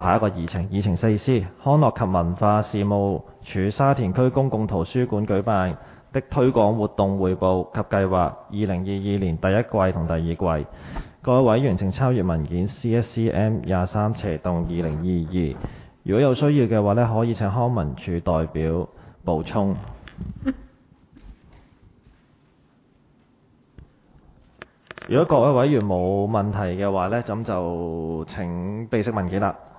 下一個議程4C，康樂及文化事務署沙田區公共圖書館舉辦的推廣活動彙報及計劃2022年第一季同第二季。各位委員請抄閱文件 CSCM23/2022。如果有需要嘅話呢，可以請康文署代表補充。如果各位委員冇問題嘅話呢，咁就請備悉文件啦。